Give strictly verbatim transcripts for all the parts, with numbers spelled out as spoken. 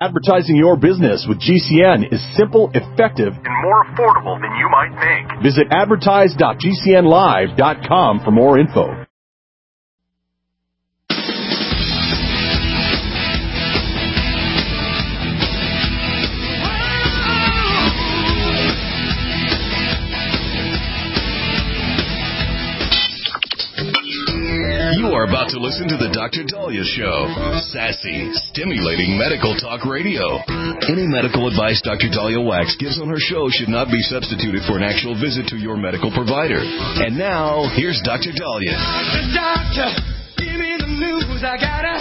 Advertising your business with G C N is simple, effective, and more affordable than you might think. Visit advertise dot g c n live dot com for more info. You are about to listen to the Doctor Dahlia Show. Sassy, stimulating medical talk radio. Any medical advice Doctor Dahlia Wax gives on her show should not be substituted for an actual visit to your medical provider. And now, here's Doctor Dahlia. Doctor, doctor, give me the news. I gotta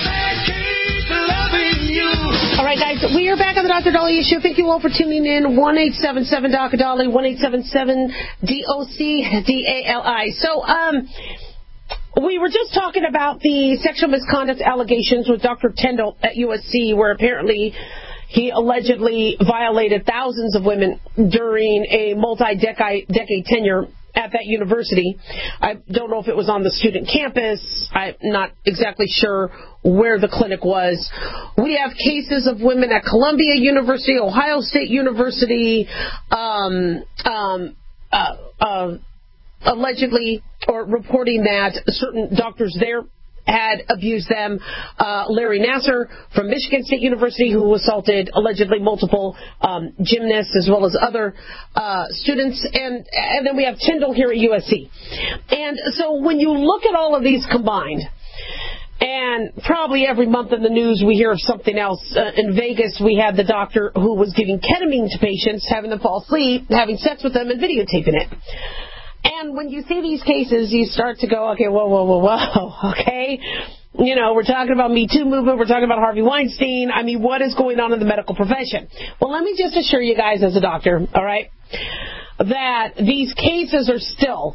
keep loving you. All right, guys, we are back on the Doctor Dahlia Show. Thank you all for tuning in. one eight seven seven Doctor Dahlia, one eight seven seven D O C D A L I. So, um... we were just talking about the sexual misconduct allegations with Doctor Tyndall at U S C, where apparently he allegedly violated thousands of women during a multi-decade decade tenure at that university. I don't know if it was on the student campus. I'm not exactly sure where the clinic was. We have cases of women at Columbia University, Ohio State University, um, um, uh, uh, allegedly or reporting that certain doctors there had abused them. Uh, Larry Nasser from Michigan State University, who assaulted allegedly multiple um, gymnasts as well as other uh, students. And, and then we have Tyndall here at U S C. And so when you look at all of these combined, and probably every month in the news we hear of something else. Uh, in Vegas, we had the doctor who was giving ketamine to patients, having them fall asleep, having sex with them, and videotaping it. And when you see these cases, you start to go, okay, whoa, whoa, whoa, whoa, okay? You know, we're talking about Me Too movement. We're talking about Harvey Weinstein. I mean, what is going on in the medical profession? Well, let me just assure you guys as a doctor, all right, that these cases are still,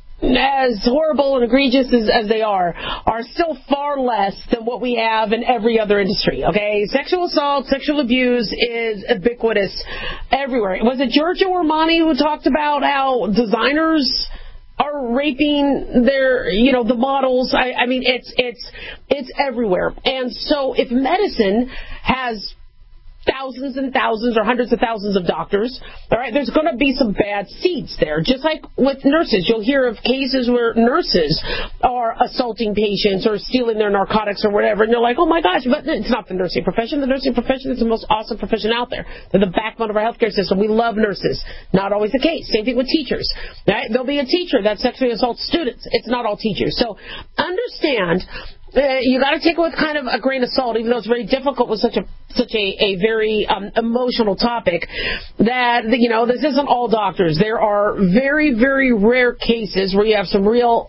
as horrible and egregious as, as they are, are still far less than what we have in every other industry, okay? Sexual assault, sexual abuse is ubiquitous everywhere. Was it Giorgio Armani who talked about how designers are raping their, you know, the models? I, I mean, it's, it's, it's everywhere. And so if medicine has thousands and thousands or hundreds of thousands of doctors, all right, there's going to be some bad seeds there. Just like with nurses, you'll hear of cases where nurses are assaulting patients or stealing their narcotics or whatever, and you're like, oh my gosh, but it's not the nursing profession. The nursing profession is the most awesome profession out there. They're the backbone of our healthcare system. We love nurses. Not always the case. Same thing with teachers. Right? There'll be a teacher that sexually assaults students. It's not all teachers. So understand, Uh, you got to take it with kind of a grain of salt, even though it's very difficult with such a such a, a very um, emotional topic, that, you know, this isn't all doctors. There are very, very rare cases where you have some real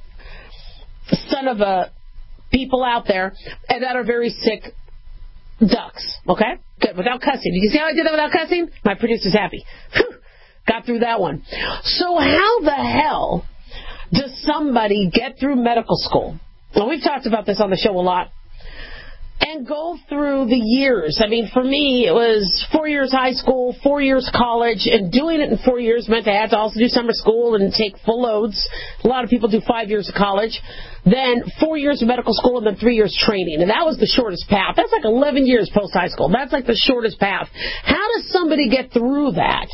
son of a people out there and that are very sick ducks. Okay? Good. Without cussing. Did you see how I did that without cussing? My producer's happy. Whew. Got through that one. So how the hell does somebody get through medical school? Well, we've talked about this on the show a lot. And go through the years. I mean, for me, it was four years high school, four years college, and doing it in four years meant I had to also do summer school and take full loads. A lot of people do five years of college, then four years of medical school, and then three years training. And that was the shortest path. That's like eleven years post-high school. That's like the shortest path. How does somebody get through that?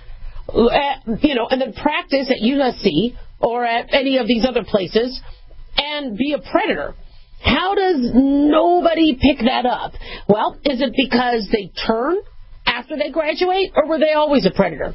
Uh, you know, and then practice at U S C or at any of these other places and be a predator? How does nobody pick that up? Well, is it because they turn after they graduate, or were they always a predator?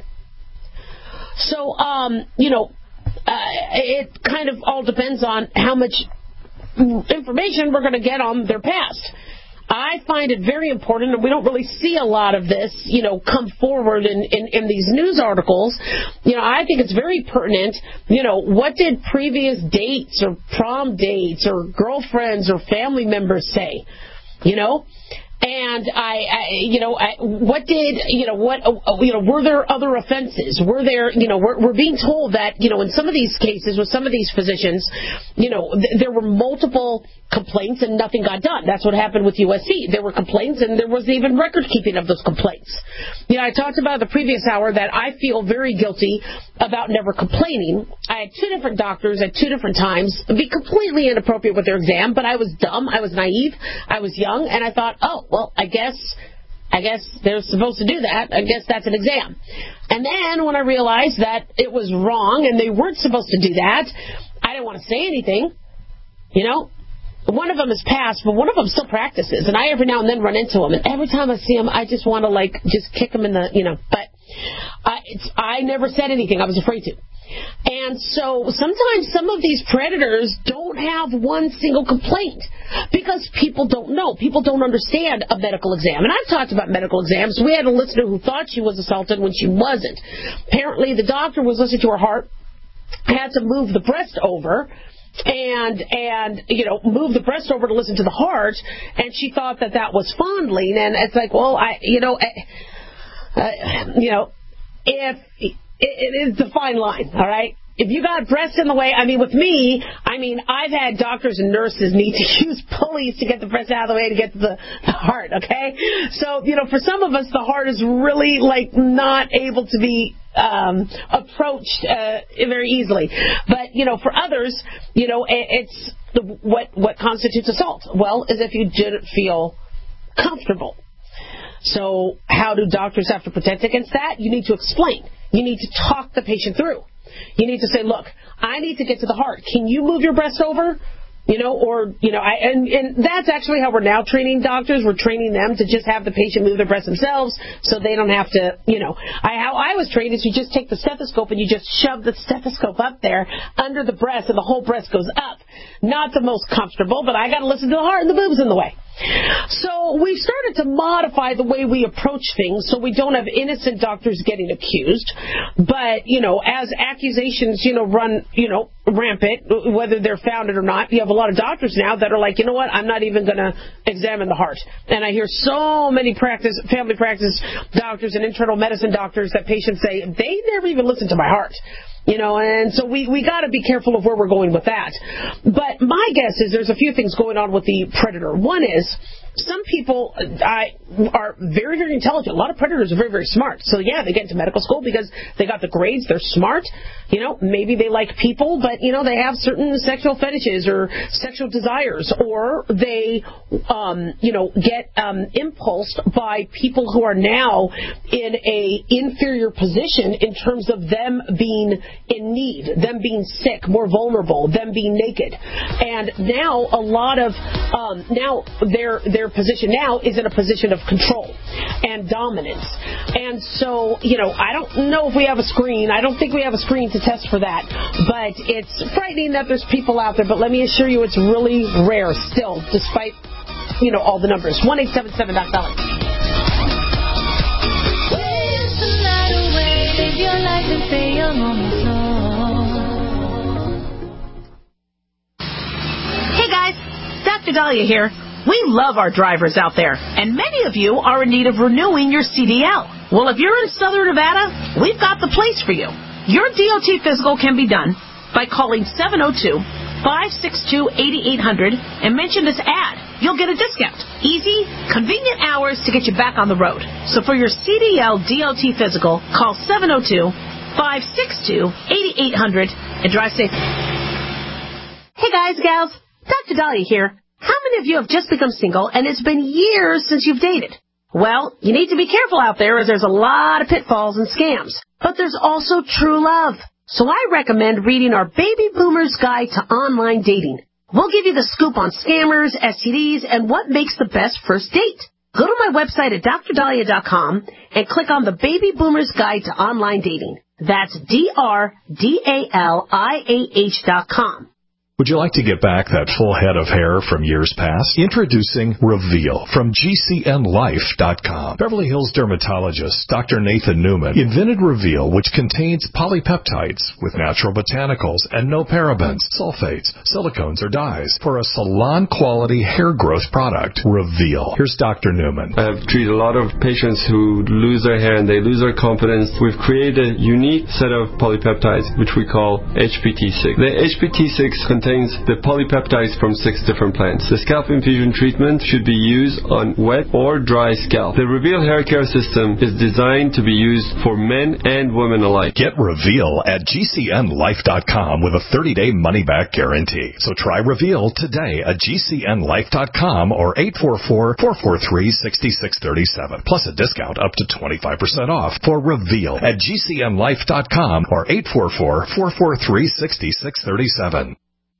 So, um, you know, uh, it kind of all depends on how much information we're going to get on their past. I find it very important, and we don't really see a lot of this, you know, come forward in, in, in these news articles. You know, I think it's very pertinent. You know, what did previous dates or prom dates or girlfriends or family members say? You know? And I, I you know, I, what did, you know, what, uh, you know, were there other offenses? Were there, you know, we're, we're being told that, you know, in some of these cases with some of these physicians, you know, th- there were multiple complaints and nothing got done. That's what happened with U S C. There were complaints and there wasn't even record keeping of those complaints. You know, I talked about the previous hour that I feel very guilty about never complaining. I had two different doctors at two different times be completely inappropriate with their exam, but I was dumb, I was naive, I was young, and I thought, oh, well, I guess I guess they're supposed to do that. I guess that's an exam. And then when I realized that it was wrong and they weren't supposed to do that, I didn't want to say anything. You know, one of them is passed, but one of them still practices. And I every now and then run into him. And every time I see him, I just want to, like, just kick him in the, you know. But I, it's, I never said anything. I was afraid to. And so sometimes some of these predators don't have one single complaint because people don't know. People don't understand a medical exam. And I've talked about medical exams. We had a listener who thought she was assaulted when she wasn't. Apparently the doctor was listening to her heart, had to move the breast over, and, and you know, move the breast over to listen to the heart, and she thought that that was fondling. And it's like, well, I, you know, I, uh, you know, if... It is the fine line, all right? If you got breasts in the way, I mean, with me, I mean, I've had doctors and nurses need to use pulleys to get the breast out of the way to get to the, the heart, okay? So, you know, for some of us, the heart is really, like, not able to be um, approached uh, very easily. But, you know, for others, you know, it, it's the, what, what constitutes assault? Well, is if you didn't feel comfortable. So how do doctors have to protect against that? You need to explain. You need to talk the patient through. You need to say, look, I need to get to the heart. Can you move your breast over? You know, or, you know, I, and, and that's actually how we're now training doctors. We're training them to just have the patient move their breast themselves so they don't have to, you know. I, how I was trained is you just take the stethoscope and you just shove the stethoscope up there under the breast and the whole breast goes up. Not the most comfortable, but I got to listen to the heart and the boob's in the way. So we've started to modify the way we approach things so we don't have innocent doctors getting accused. But, you know, as accusations, you know, run, you know, rampant, whether they're founded or not, you have a lot of doctors now that are like, you know what, I'm not even going to examine the heart. And I hear so many practice, family practice doctors and internal medicine doctors that patients say, they never even listen to my heart. You know, and so we, we got to be careful of where we're going with that. But my guess is there's a few things going on with the predator. One is some people I, are very, very intelligent. A lot of predators are very, very smart. So, yeah, they get into medical school because they got the grades. They're smart. You know, maybe they like people, but, you know, they have certain sexual fetishes or sexual desires. Or they, um, you know, get um, impulsed by people who are now in a inferior position in terms of them being in need, them being sick, more vulnerable, them being naked. And now a lot of, um, now their their position now is in a position of control and dominance. And so, you know, I don't know if we have a screen. I don't think we have a screen to test for that. But it's frightening that there's people out there. But let me assure you it's really rare still, despite, you know, all the numbers. one eight seven seven dot dolly. Hey guys, Doctor Dahlia here. We love our drivers out there, and many of you are in need of renewing your C D L. Well, if you're in Southern Nevada, we've got the place for you. Your D O T physical can be done by calling seven oh two, five six two, eight eight hundred and mention this ad. You'll get a discount. Easy, convenient hours to get you back on the road. So for your C D L D O T physical, call seven oh two, five six two, eight eight hundred and drive safe. Hey guys, gals, Doctor Dahlia here. How many of you have just become single and it's been years since you've dated? Well, you need to be careful out there as there's a lot of pitfalls and scams. But there's also true love. So I recommend reading our Baby Boomer's Guide to Online Dating. We'll give you the scoop on scammers, S T Ds, and what makes the best first date. Go to my website at dr dahlia dot com and click on the Baby Boomer's Guide to Online Dating. That's D R D A L I A H dot com. Would you like to get back that full head of hair from years past? Introducing Reveal from G C N life dot com. Beverly Hills dermatologist Doctor Nathan Newman invented Reveal, which contains polypeptides with natural botanicals and no parabens, sulfates, silicones, or dyes for a salon-quality hair growth product. Reveal. Here's Doctor Newman. I've treated a lot of patients who lose their hair and they lose their confidence. We've created a unique set of polypeptides, which we call H P T six. The H P T six contains contains the polypeptides from six different plants. The scalp infusion treatment should be used on wet or dry scalp. The Reveal hair care system is designed to be used for men and women alike. Get Reveal at G C N life dot com with a thirty-day money-back guarantee. So try Reveal today at G C N life dot com or eight four four, four four three, six six three seven, plus a discount up to twenty-five percent off for Reveal at G C N life dot com or eight four four, four four three, six six three seven.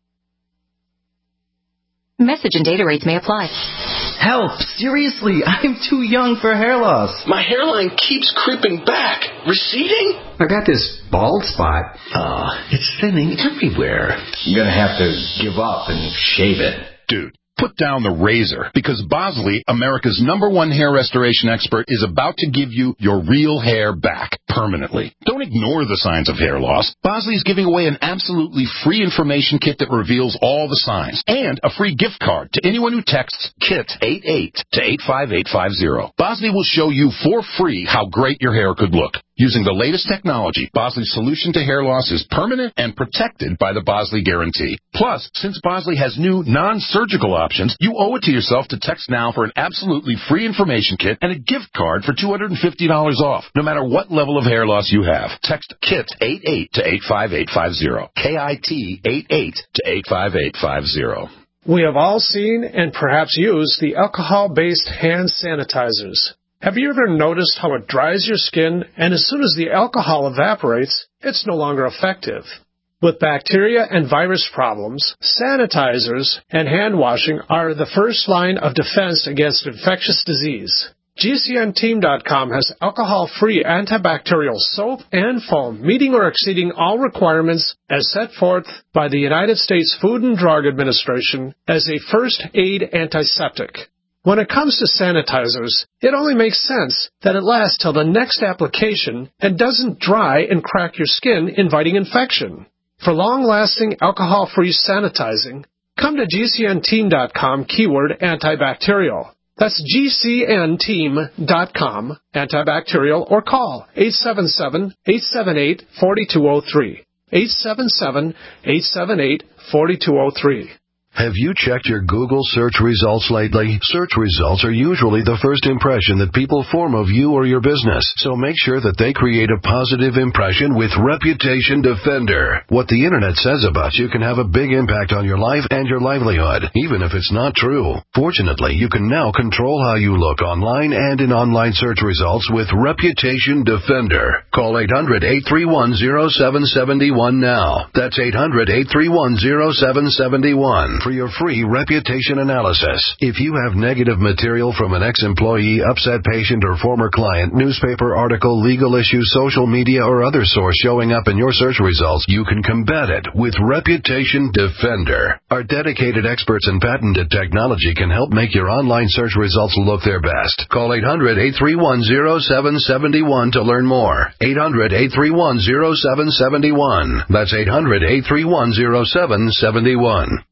Message and data rates may apply. Help! Seriously, I'm too young for hair loss. My hairline keeps creeping back. Receding? I got this bald spot. Uh, it's thinning everywhere. I'm gonna have to give up and shave it. Dude, put down the razor, because Bosley, America's number one hair restoration expert, is about to give you your real hair back permanently. Don't ignore the signs of hair loss. Bosley is giving away an absolutely free information kit that reveals all the signs, and a free gift card to anyone who texts KIT eighty-eight to eight five eight five zero. Bosley will show you for free how great your hair could look. Using the latest technology, Bosley's solution to hair loss is permanent and protected by the Bosley Guarantee. Plus, since Bosley has new non-surgical options, you owe it to yourself to text now for an absolutely free information kit and a gift card for two hundred fifty dollars off, no matter what level of hair loss you have. Text KIT eighty-eight to eight five eight five zero. K I T eighty-eight to eight five eight five zero. We have all seen and perhaps used the alcohol-based hand sanitizers. Have you ever noticed how it dries your skin, and as soon as the alcohol evaporates, it's no longer effective? With bacteria and virus problems, sanitizers and hand washing are the first line of defense against infectious disease. G C N team dot com has alcohol-free antibacterial soap and foam, meeting or exceeding all requirements as set forth by the United States Food and Drug Administration as a first aid antiseptic. When it comes to sanitizers, it only makes sense that it lasts till the next application and doesn't dry and crack your skin, inviting infection. For long-lasting alcohol-free sanitizing, come to G C N team dot com keyword antibacterial. That's G C N team dot com antibacterial, or call eight seven seven, eight seven eight, four two zero three. eight seven seven, eight seven eight, four two zero three. Have you checked your Google search results lately? Search results are usually the first impression that people form of you or your business, so make sure that they create a positive impression with Reputation Defender. What the Internet says about you can have a big impact on your life and your livelihood, even if it's not true. Fortunately, you can now control how you look online and in online search results with Reputation Defender. Call eight hundred, eight three one, zero seven seven one now. That's eight hundred, eight three one, zero seven seven one. For your free reputation analysis. If you have negative material from an ex-employee, upset patient, or former client, newspaper article, legal issue, social media, or other source showing up in your search results, you can combat it with Reputation Defender. Our dedicated experts in patented technology can help make your online search results look their best. Call eight hundred, eight three one, zero seven seven one to learn more. eight hundred, eight three one, zero seven seven one. That's eight hundred, eight three one, zero seven seven one.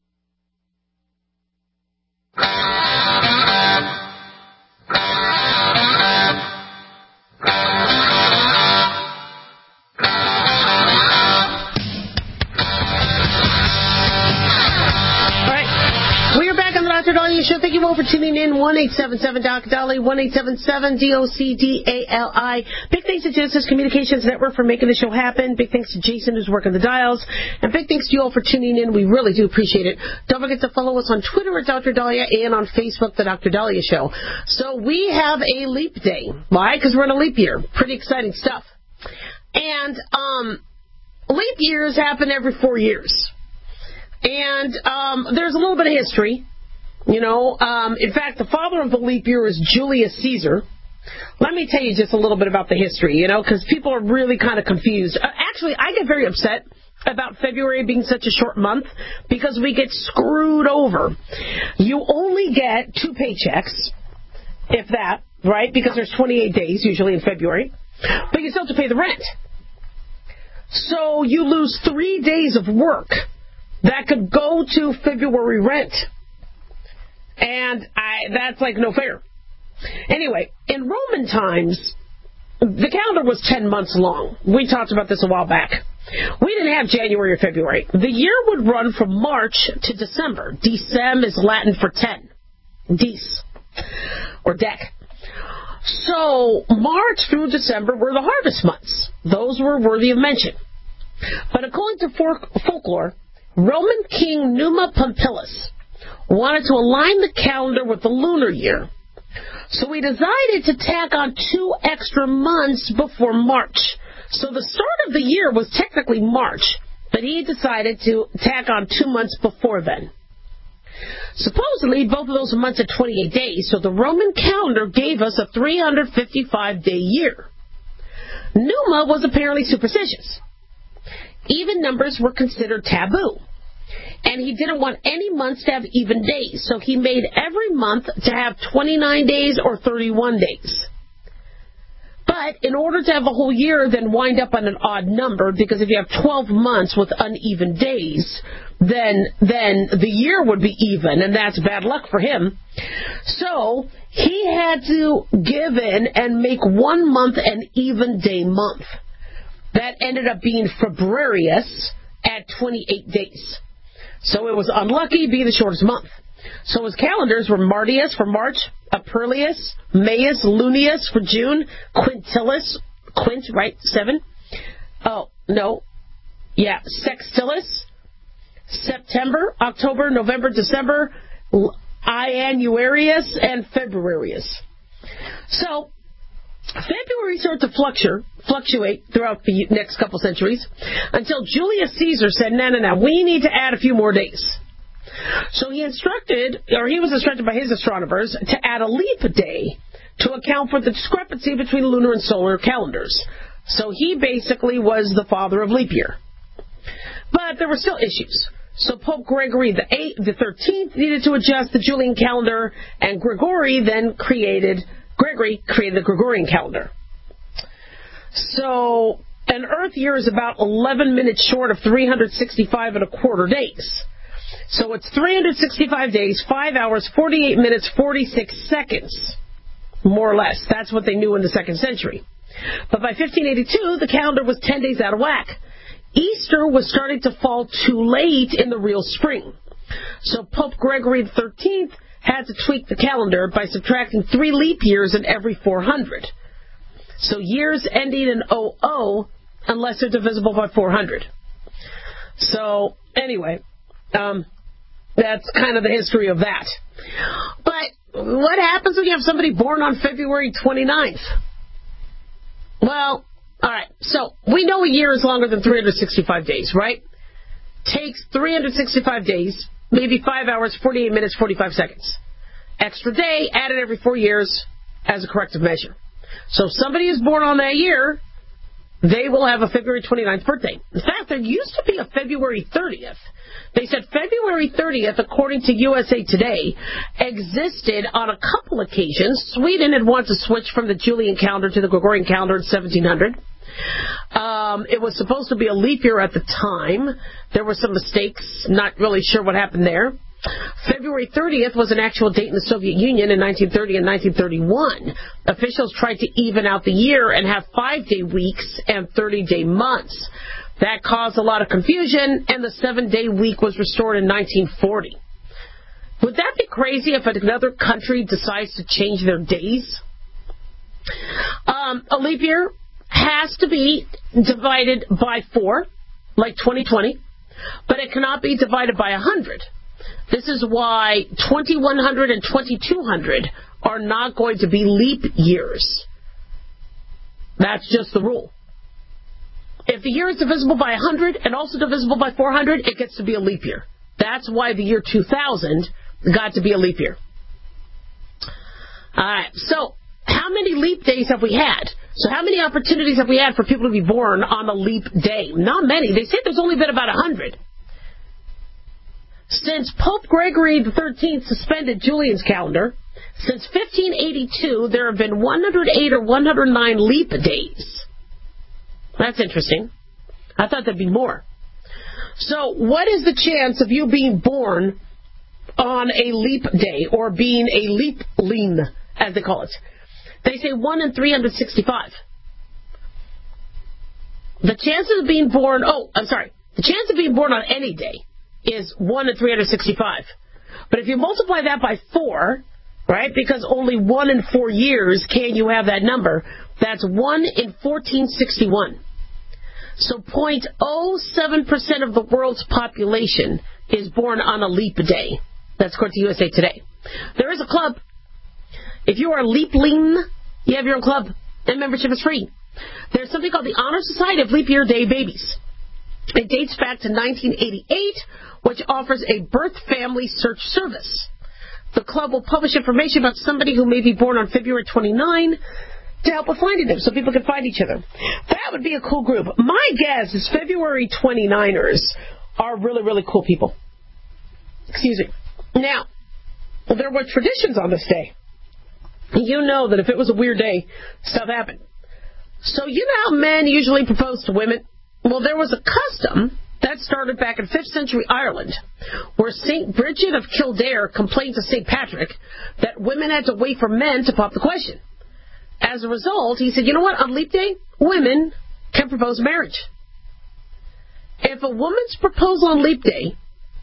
Doctor Daliah Show. Thank you all for tuning in. one eight seven seven Doc Dolly, one eight seven seven D O C D A L I. Big thanks to Genesis Communications Network for making the show happen. Big thanks to Jason, who's working the dials. And big thanks to you all for tuning in. We really do appreciate it. Don't forget to follow us on Twitter at Doctor Daliah and on Facebook, The Doctor Daliah Show. So we have a leap day. Why? Because we're in a leap year. Pretty exciting stuff. And um, leap years happen every four years. And um, there's a little bit of history. You know, um, in fact, the father of the leap year is Julius Caesar. Let me tell you just a little bit about the history, you know, because people are really kind of confused. Uh, actually, I get very upset about February being such a short month because we get screwed over. You only get two paychecks, if that, right? Because there's twenty-eight days usually in February, but you still have to pay the rent. So you lose three days of work that could go to February rent. And I, that's like no fair. Anyway, in Roman times, the calendar was ten months long. We talked about this a while back. We didn't have January or February. The year would run from March to December. Decem is Latin for ten. Dece, or dec. So March through December were the harvest months. Those were worthy of mention. But according to folklore, Roman king Numa Pompilius wanted to align the calendar with the lunar year. So he decided to tack on two extra months before March. So the start of the year was technically March, but he decided to tack on two months before then. Supposedly, both of those months are twenty-eight days, so the Roman calendar gave us a three hundred fifty-five day year. Numa was apparently superstitious. Even numbers were considered taboo. And he didn't want any months to have even days, so he made every month to have twenty-nine days or thirty-one days. But in order to have a whole year, then wind up on an odd number, because if you have twelve months with uneven days, then then the year would be even, and that's bad luck for him. So he had to give in and make one month an even day month. That ended up being Febrarius at twenty-eight days. So it was unlucky, being the shortest month. So his calendars were Martius for March, Aprilius, Maius, Lunius for June, Quintilis, Quint, right, seven? Oh, no. Yeah, Sextilis, September, October, November, December, Ianuarius, and Februarius. So February started to fluctuate, fluctuate throughout the next couple centuries until Julius Caesar said, no, no, no, we need to add a few more days. So he instructed, or he was instructed by his astronomers to add a leap day to account for the discrepancy between lunar and solar calendars. So he basically was the father of leap year. But there were still issues. So Pope Gregory the eighth, the thirteenth needed to adjust the Julian calendar, and Gregory then created Gregory created the Gregorian calendar. So an Earth year is about eleven minutes short of three hundred sixty-five and a quarter days. So it's three hundred sixty-five days, five hours, forty-eight minutes, forty-six seconds, more or less. That's what they knew in the second century. But by fifteen eighty-two, the calendar was ten days out of whack. Easter was starting to fall too late in the real spring. So Pope Gregory the thirteenth had to tweak the calendar by subtracting three leap years in every four hundred. So years ending in oh oh, unless they're divisible by four hundred. So, anyway, um, that's kind of the history of that. But what happens when you have somebody born on February twenty-ninth? Well, all right, so we know a year is longer than three hundred sixty-five days, right? Takes three hundred sixty-five days, maybe five hours, forty-eight minutes, forty-five seconds. Extra day added every four years as a corrective measure. So if somebody is born on that year, they will have a February twenty-ninth birthday. In fact, there used to be a February thirtieth. They said February thirtieth, according to U S A Today, existed on a couple occasions. Sweden had wanted to switch from the Julian calendar to the Gregorian calendar in seventeen hundred. Um, it was supposed to be a leap year at the time. There were some mistakes. Not really sure what happened there. February thirtieth was an actual date in the Soviet Union in nineteen thirty and nineteen thirty-one. Officials tried to even out the year and have five-day weeks and thirty-day months. That caused a lot of confusion, and the seven-day week was restored in nineteen forty. Would that be crazy if another country decides to change their days? Um, a leap year has to be divided by four, like twenty twenty, but it cannot be divided by one hundred. This is why twenty-one hundred and twenty-two hundred are not going to be leap years. That's just the rule. If the year is divisible by one hundred and also divisible by four hundred, it gets to be a leap year. That's why the year two thousand got to be a leap year. All right, so how many leap days have we had? So how many opportunities have we had for people to be born on a leap day? Not many. They say there's only been about one hundred. Since Pope Gregory the thirteenth suspended Julian's calendar, since fifteen eighty-two, there have been one hundred eight or one hundred nine leap days. That's interesting. I thought there'd be more. So what is the chance of you being born on a leap day, or being a leap-lean, as they call it? They say one in three hundred sixty-five. the chances of being born, oh, I'm sorry, the chance of being born on any day is one in three hundred sixty-five. But if you multiply that by four, right, because only one in four years can you have that number, that's one in fourteen sixty-one. So zero point zero seven percent of the world's population is born on a leap day. That's according to U S A Today. There is a club. If you are a leapling, you have your own club, and membership is free. There's something called the Honor Society of Leap Year Day Babies. It dates back to nineteen eighty-eight, which offers a birth family search service. The club will publish information about somebody who may be born on February twenty-ninth to help with finding them so people can find each other. That would be a cool group. My guess is February twenty-niners are really, really cool people. Excuse me. Now, there were traditions on this day. You know that if it was a weird day, stuff happened. So you know how men usually propose to women? Well, there was a custom that started back in fifth century Ireland, where Saint Bridget of Kildare complained to Saint Patrick that women had to wait for men to pop the question. As a result, he said, you know what, on leap day, women can propose marriage. If a woman's proposal on leap day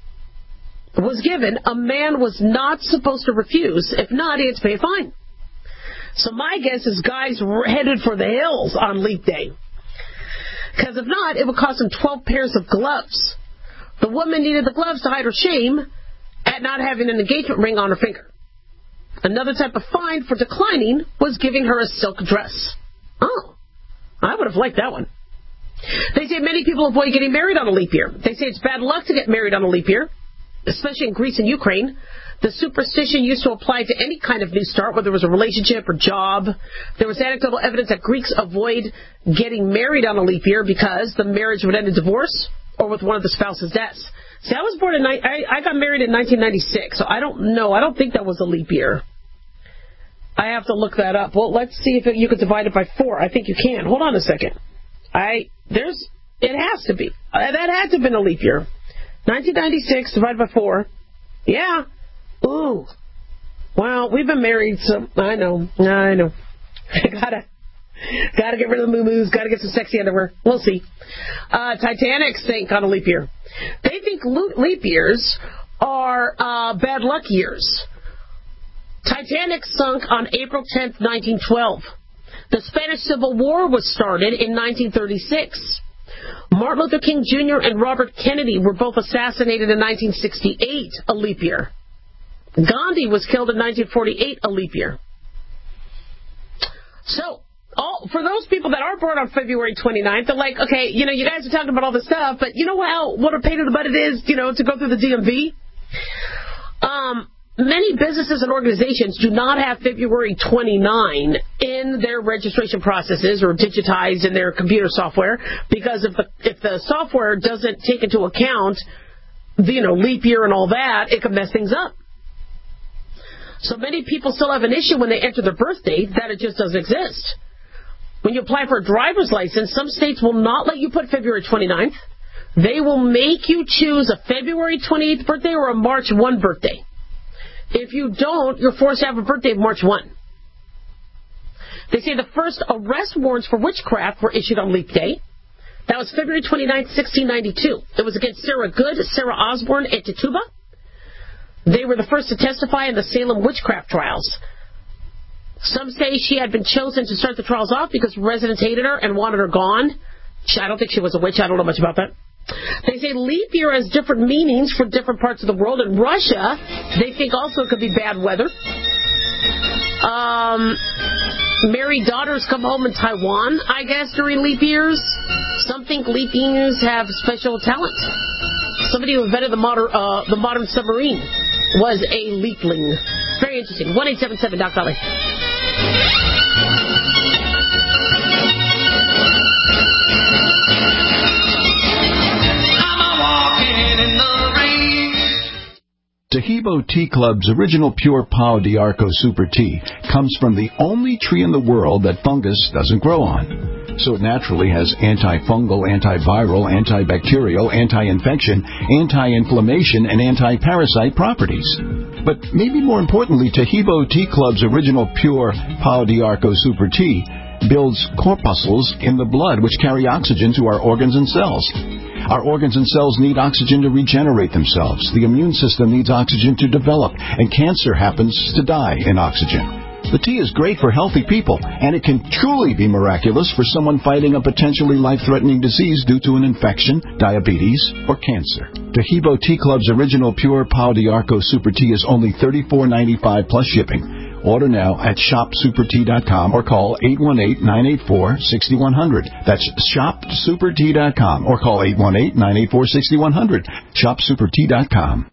was given, a man was not supposed to refuse. If not, he had to pay a fine. So my guess is guys were headed for the hills on leap day. Because if not, it would cost them twelve pairs of gloves. The woman needed the gloves to hide her shame at not having an engagement ring on her finger. Another type of fine for declining was giving her a silk dress. Oh, I would have liked that one. They say many people avoid getting married on a leap year. They say it's bad luck to get married on a leap year, especially in Greece and Ukraine. The superstition used to apply to any kind of new start, whether it was a relationship or job. There was anecdotal evidence that Greeks avoid getting married on a leap year because the marriage would end in divorce or with one of the spouse's deaths. See, I was born in, I, I got married in nineteen ninety-six, so I don't know. I don't think that was a leap year. I have to look that up. Well, let's see if it, you could divide it by four. I think you can. Hold on a second. I, there's, it has to be. Uh, that had to have been a leap year. nineteen ninety-six divided by four. Yeah. Ooh. Well, we've been married, so I know. I know. gotta, gotta get rid of the moo-moos. Gotta get some sexy underwear. We'll see. Uh, Titanic sank on a leap year. They think leap years are uh, bad luck years. Titanic sunk on April tenth, nineteen twelve. The Spanish Civil War was started in nineteen thirty-six. Martin Luther King Junior and Robert Kennedy were both assassinated in nineteen sixty-eight, a leap year. Gandhi was killed in nineteen forty-eight, a leap year. So, all, for those people that are born on February twenty-ninth, they're like, okay, you know, you guys are talking about all this stuff, but you know how, what a pain in the butt it is, you know, to go through the D M V? Um, many businesses and organizations do not have February twenty-ninth in their registration processes or digitized in their computer software, because if the, if the software doesn't take into account, the, you know, leap year and all that, it can mess things up. So many people still have an issue when they enter their birth date that it just doesn't exist. When you apply for a driver's license, some states will not let you put February twenty-ninth. They will make you choose a February twenty-eighth birthday or a March first birthday. If you don't, you're forced to have a birthday of March first. They say the first arrest warrants for witchcraft were issued on leap day. That was February twenty-ninth, sixteen ninety-two. It was against Sarah Good, Sarah Osborne, and Tituba. They were the first to testify in the Salem witchcraft trials. Some say she had been chosen to start the trials off because residents hated her and wanted her gone. I don't think she was a witch. I don't know much about that. They say leap year has different meanings for different parts of the world. In Russia, they think also it could be bad weather. Um, married daughters come home in Taiwan, I guess, during leap years. Some think leap years have special talent. Somebody who invented the modern, uh, the modern submarine was a leapling. Very interesting. one eight seven seven Doc Dolly. Taheebo Tea Club's original pure Pau d'Arco Super Tea comes from the only tree in the world that fungus doesn't grow on. So it naturally has antifungal, antiviral, antibacterial, anti-infection, anti-inflammation, and anti-parasite properties. But maybe more importantly, Taheebo Tea Club's original pure Pau d'Arco Super Tea builds corpuscles in the blood which carry oxygen to our organs and cells. Our organs and cells need oxygen to regenerate themselves. The immune system needs oxygen to develop, and cancer happens to die in oxygen. The tea is great for healthy people, and it can truly be miraculous for someone fighting a potentially life-threatening disease due to an infection, diabetes, or cancer. Tahibo Tea Club's original Pure Pau d'Arco Super Tea is only thirty-four ninety-five plus shipping. Order now at shop super tea dot com or call eight one eight, nine eight four, six one zero zero. That's shop super tea dot com or call eight one eight, nine eight four, six one zero zero. shop super tea dot com.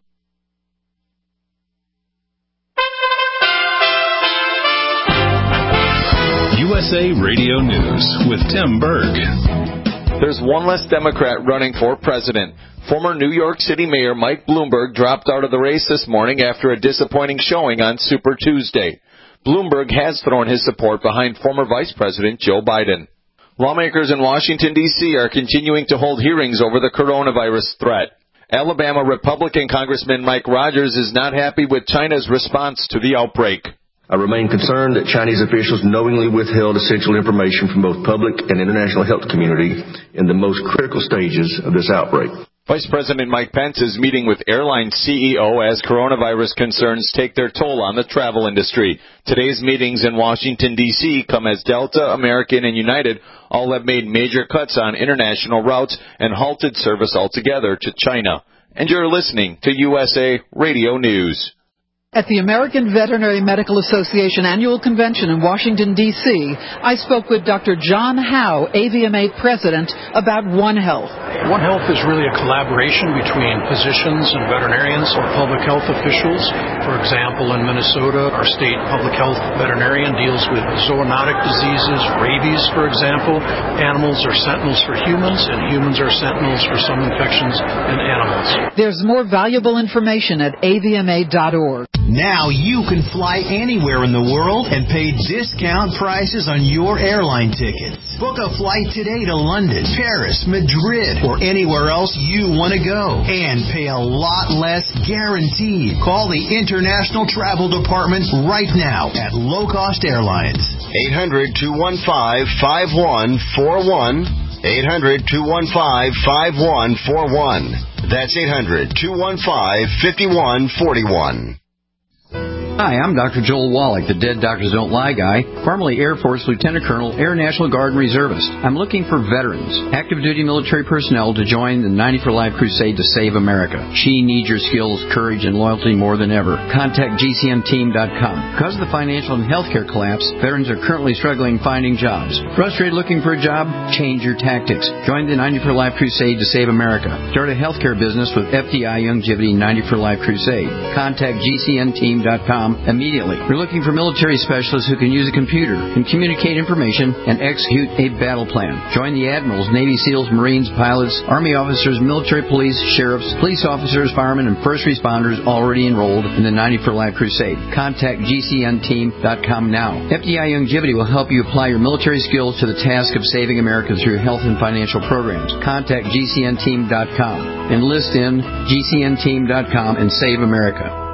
U S A Radio News with Tim Berg. There's one less Democrat running for president. Former New York City Mayor Mike Bloomberg dropped out of the race this morning after a disappointing showing on Super Tuesday. Bloomberg has thrown his support behind former Vice President Joe Biden. Lawmakers in Washington, D C are continuing to hold hearings over the coronavirus threat. Alabama Republican Congressman Mike Rogers is not happy with China's response to the outbreak. I remain concerned that Chinese officials knowingly withheld essential information from both public and international health community in the most critical stages of this outbreak. Vice President Mike Pence is meeting with airline C E O as coronavirus concerns take their toll on the travel industry. Today's meetings in Washington, D C come as Delta, American, and United all have made major cuts on international routes and halted service altogether to China. And you're listening to U S A Radio News. At the American Veterinary Medical Association Annual Convention in Washington, D C, I spoke with Doctor John Howe, A V M A President, about One Health. One Health is really a collaboration between physicians and veterinarians or public health officials. For example, in Minnesota, our state public health veterinarian deals with zoonotic diseases, rabies, for example. Animals are sentinels for humans, and humans are sentinels for some infections in animals. There's more valuable information at A V M A dot org. Now you can fly anywhere in the world and pay discount prices on your airline tickets. Book a flight today to London, Paris, Madrid, or anywhere else you want to go. And pay a lot less guaranteed. Call the International Travel Department right now at Low Cost Airlines. eight hundred, two one five, five one four one. eight hundred, two one five, five one four one. That's eight hundred, two one five, five one four one. Hi, I'm Doctor Joel Wallach, the Dead Doctors Don't Lie guy, formerly Air Force Lieutenant Colonel, Air National Guard and Reservist. I'm looking for veterans, active duty military personnel to join the ninety for Life crusade to save America. She needs your skills, courage, and loyalty more than ever. Contact G C N team dot com. Because of the financial and healthcare collapse, veterans are currently struggling finding jobs. Frustrated looking for a job? Change your tactics. Join the ninety for Life crusade to save America. Start a healthcare business with F D I Youngevity ninety for Life crusade. Contact G C N team dot com immediately. We're looking for military specialists who can use a computer, can communicate information, and execute a battle plan. Join the admirals, Navy SEALs, Marines, pilots, Army officers, military police, sheriffs, police officers, firemen, and first responders already enrolled in the ninety for Life crusade. Contact G C N team dot com now. F D I Youngevity will help you apply your military skills to the task of saving America through health and financial programs. Contact G C N team dot com. Enlist in G C N team dot com and save America.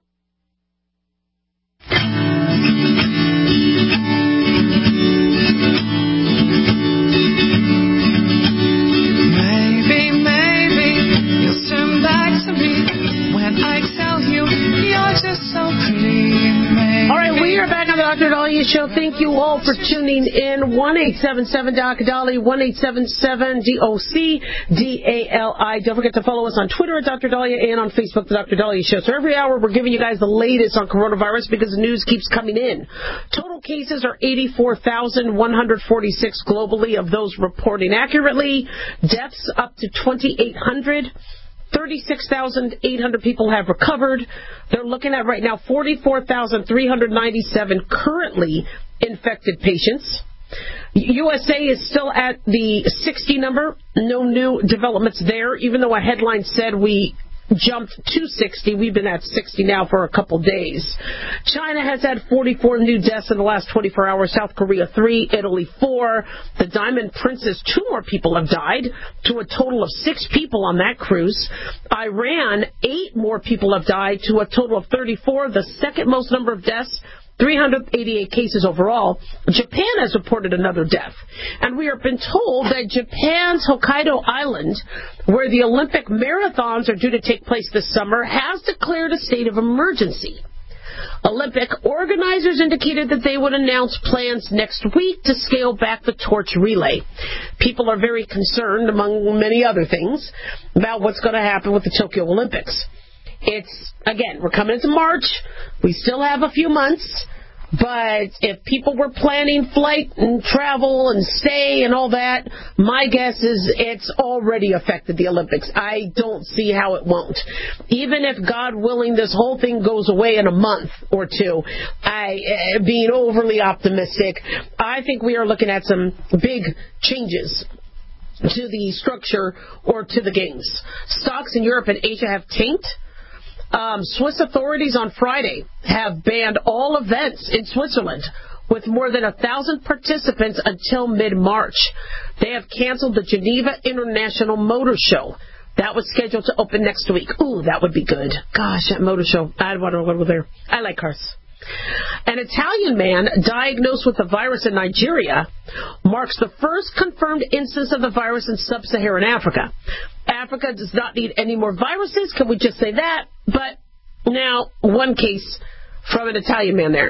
Doctor Dahlia Show. Thank you all for tuning in. one eight seven seven D O C Dali, one eight seven seven D O C D A L I. Don't forget to follow us on Twitter at Doctor Dahlia and on Facebook, The Doctor Dahlia Show. So every hour we're giving you guys the latest on coronavirus because the news keeps coming in. Total cases are eighty-four thousand one hundred forty-six globally, of those reporting accurately. Deaths up to twenty-eight hundred. thirty-six thousand eight hundred people have recovered. They're looking at right now forty-four thousand three hundred ninety-seven currently infected patients. U S A is still at the sixty number. No new developments there, even though a headline said we jumped to sixty. We've been at sixty now for a couple days. China has had forty-four new deaths in the last twenty-four hours. South Korea, three. Italy, four. The Diamond Princess, two more people have died, to a total of six people on that cruise. Iran, eight more people have died, to a total of thirty-four. The second most number of deaths three hundred eighty-eight cases overall. Japan has reported another death. And we have been told that Japan's Hokkaido Island, where the Olympic marathons are due to take place this summer, has declared a state of emergency. Olympic organizers indicated that they would announce plans next week to scale back the torch relay. People are very concerned, among many other things, about what's going to happen with the Tokyo Olympics. It's, again, we're coming into March. We still have a few months. But if people were planning flight and travel and stay and all that, my guess is it's already affected the Olympics. I don't see how it won't. Even if, God willing, this whole thing goes away in a month or two, I, uh, being overly optimistic, I think we are looking at some big changes to the structure or to the games. Stocks in Europe and Asia have tanked. Um, Swiss authorities on Friday have banned all events in Switzerland with more than a thousand participants until mid-March. They have canceled the Geneva International Motor Show. That was scheduled to open next week. Ooh, that would be good. Gosh, that motor show. I'd want to go there. I like cars. An Italian man diagnosed with the virus in Nigeria marks the first confirmed instance of the virus in sub-Saharan Africa. Africa does not need any more viruses. Can we just say that? But now, one case from an Italian man there.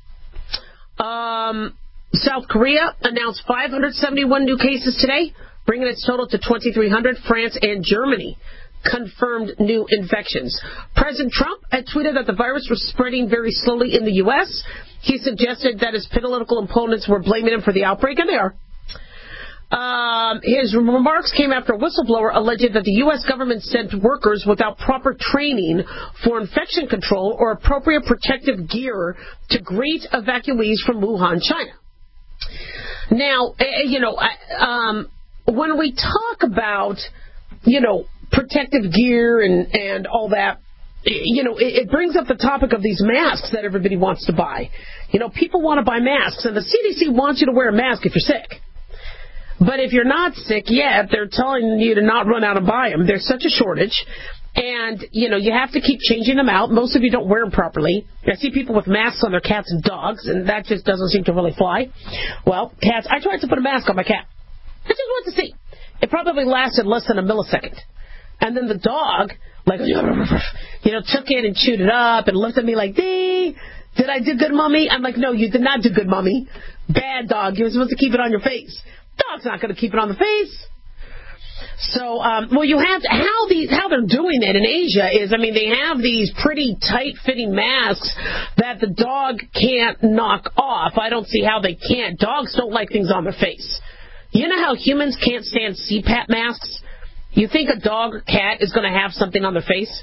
Um, South Korea announced five hundred seventy-one new cases today, bringing its total to twenty-three hundred. France and Germany confirmed new infections. President Trump had tweeted that the virus was spreading very slowly in the U S. He suggested that his political opponents were blaming him for the outbreak, and they are. Um, his remarks came after a whistleblower alleged that the U S government sent workers without proper training for infection control or appropriate protective gear to greet evacuees from Wuhan, China. Now, you know, um, when we talk about, you know, protective gear and, and all that, you know, it, it brings up the topic of these masks that everybody wants to buy. You know, people want to buy masks, and the C D C wants you to wear a mask if you're sick. But if you're not sick yet, they're telling you to not run out and buy them. There's such a shortage. And, you know, you have to keep changing them out. Most of you don't wear them properly. I see people with masks on their cats and dogs, and that just doesn't seem to really fly. Well, cats, I tried to put a mask on my cat. I just wanted to see. It probably lasted less than a millisecond. And then the dog, like, you know, took it and chewed it up and looked at me like, dee, did I do good, Mommy? I'm like, no, you did not do good, Mommy. Bad dog. You were supposed to keep it on your face. Dog's not going to keep it on the face. So, um, well, you have to, how these, how they're doing it in Asia is, I mean, they have these pretty tight-fitting masks that the dog can't knock off. I don't see how they can't. Dogs don't like things on their face. You know how humans can't stand C PAP masks? You think a dog or cat is going to have something on their face?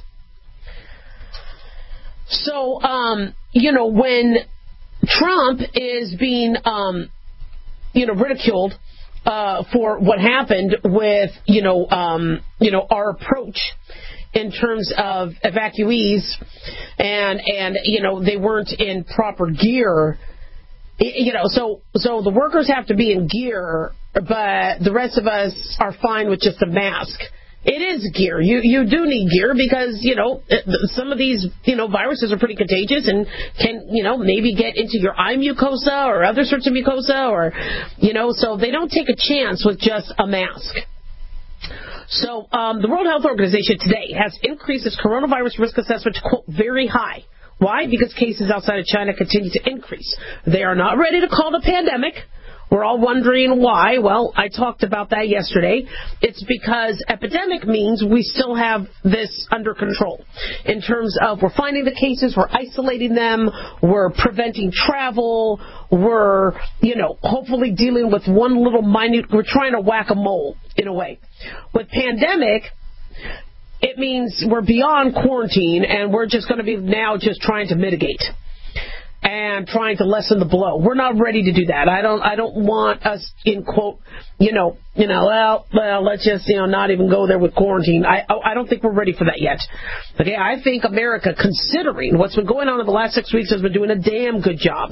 So, um, you know, when Trump is being, um, you know, ridiculed uh, for what happened with, you know, um, you know, our approach in terms of evacuees, and and you know they weren't in proper gear. You know, so so the workers have to be in gear, but the rest of us are fine with just a mask. It is gear. You you do need gear because, you know, some of these, you know, viruses are pretty contagious and can, you know, maybe get into your eye mucosa or other sorts of mucosa, or, you know, so they don't take a chance with just a mask. So um, the World Health Organization today has increased its coronavirus risk assessment to, quote, very high. Why? Because cases outside of China continue to increase. They are not ready to call it a pandemic. We're all wondering why. Well, I talked about that yesterday. It's because epidemic means we still have this under control in terms of we're finding the cases, we're isolating them, we're preventing travel, we're, you know, hopefully dealing with one little minute, we're trying to whack a mole in a way. With pandemic, it means we're beyond quarantine and we're just going to be now just trying to mitigate and trying to lessen the blow. We're not ready to do that. I don't I don't want us in, quote, you know, you know, well, well, let's just, you know, not even go there with quarantine. I I don't think we're ready for that yet. Okay, I think America, considering what's been going on in the last six weeks, has been doing a damn good job.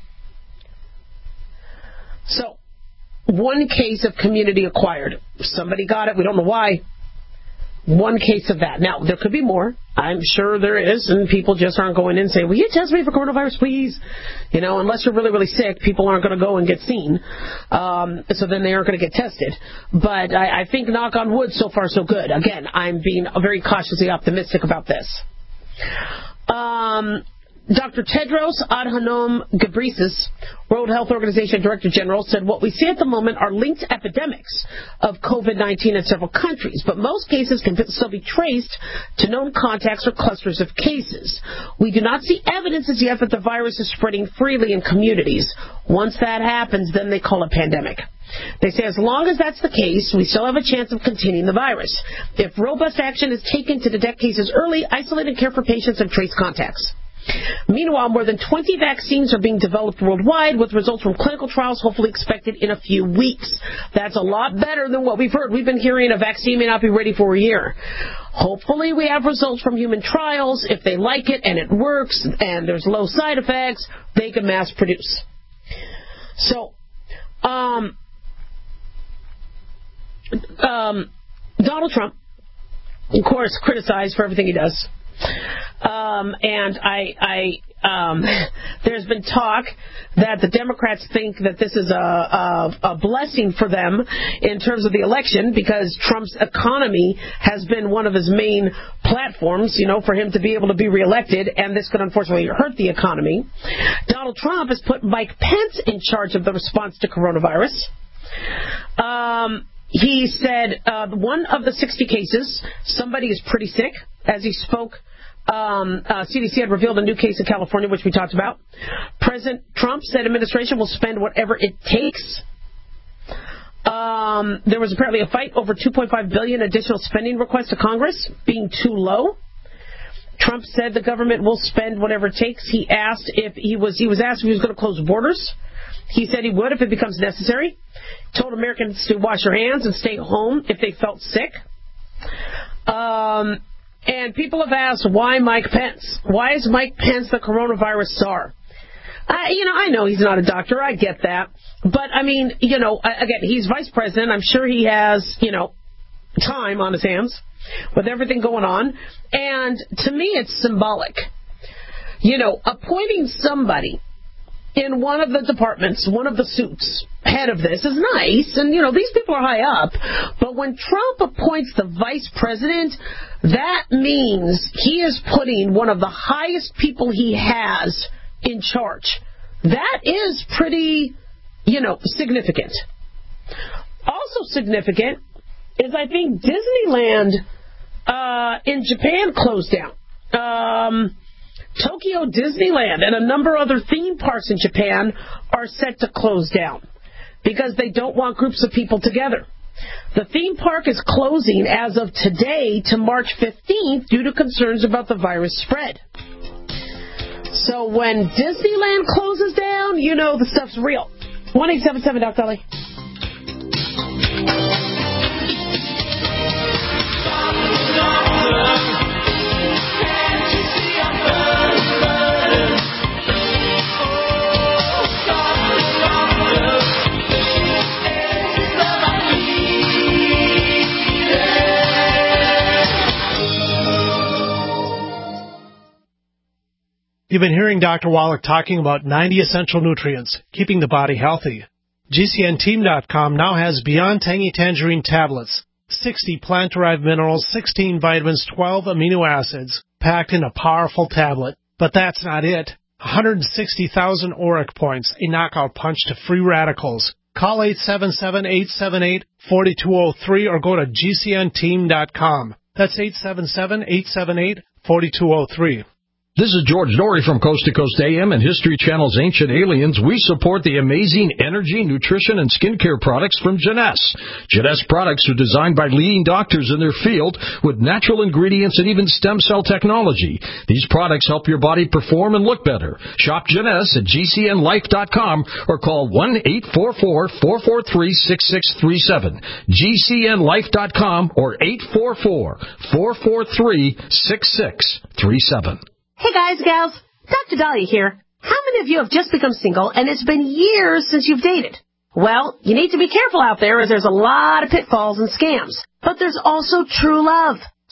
So, one case of community acquired. Somebody got it. We don't know why. one case of that. Now, there could be more. I'm sure there is, and people just aren't going in and saying, will you test me for coronavirus, please? You know, unless you're really, really sick, people aren't going to go and get seen. Um, so then they aren't going to get tested. But I, I think, knock on wood, so far so good. Again, I'm being very cautiously optimistic about this. Um... Doctor Tedros Adhanom Ghebreyesus, World Health Organization Director General, said what we see at the moment are linked epidemics of COVID nineteen in several countries, but most cases can still be traced to known contacts or clusters of cases. We do not see evidence as yet that the virus is spreading freely in communities. Once that happens, then they call it pandemic. They say as long as that's the case, we still have a chance of containing the virus. If robust action is taken to detect cases early, isolate and care for patients, and trace contacts. Meanwhile, more than twenty vaccines are being developed worldwide, with results from clinical trials hopefully expected in a few weeks. That's a lot better than what we've heard. We've been hearing a vaccine may not be ready for a year. Hopefully we have results from human trials. If they like it and it works and there's low side effects, they can mass produce. So, um, um, Donald Trump, of course, criticized for everything he does. Um, and I, I, um, there's been talk that the Democrats think that this is a, a, a blessing for them in terms of the election, because Trump's economy has been one of his main platforms, you know, for him to be able to be reelected, and this could unfortunately hurt the economy. Donald Trump has put Mike Pence in charge of the response to coronavirus. Um, he said uh, one of the sixty cases, somebody is pretty sick. As he spoke, um, uh, C D C had revealed a new case in California, which we talked about. President Trump said administration will spend whatever it takes. Um, there was apparently a fight over two point five billion dollars additional spending requests to Congress being too low. Trump said the government will spend whatever it takes. He asked if he was he was asked if he was going to close borders. He said he would if it becomes necessary. Told Americans to wash their hands and stay home if they felt sick. Um, and people have asked, why Mike Pence? Why is Mike Pence the coronavirus czar? I, you know, I know he's not a doctor. I get that. But, I mean, you know, again, he's vice president. I'm sure he has, you know, time on his hands with everything going on. And to me, it's symbolic. You know, appointing somebody in one of the departments, one of the suits, head of this is nice, and, you know, these people are high up. But when Trump appoints the vice president, that means he is putting one of the highest people he has in charge. That is pretty, you know, significant. Also significant is, I think, Disneyland uh, in Japan closed down. Um... Tokyo Disneyland and a number of other theme parks in Japan are set to close down because they don't want groups of people together. The theme park is closing as of today to March fifteenth due to concerns about the virus spread. So when Disneyland closes down, you know the stuff's real. one eight seven seven Doctor Dolly. You've been hearing Doctor Wallach talking about ninety essential nutrients, keeping the body healthy. G C N team dot com now has Beyond Tangy Tangerine tablets, sixty plant-derived minerals, sixteen vitamins, twelve amino acids, packed in a powerful tablet. But that's not it. one hundred sixty thousand auric points, a knockout punch to free radicals. Call eight seven seven, eight seven eight, four two zero three or go to G C N team dot com. That's eight seven seven, eight seven eight, four two zero three. This is George Norrie from Coast to Coast A M and History Channel's Ancient Aliens. We support the amazing energy, nutrition, and skincare products from Jeunesse. Jeunesse products are designed by leading doctors in their field with natural ingredients and even stem cell technology. These products help your body perform and look better. Shop Jeunesse at G C N life dot com or call one eight four four, four four three, six six three seven. G C N life dot com or eight four four, four four three, six six three seven. Hey guys, gals, Doctor Dahlia here. How many of you have just become single and it's been years since you've dated? Well, you need to be careful out there as there's a lot of pitfalls and scams. But there's also true love.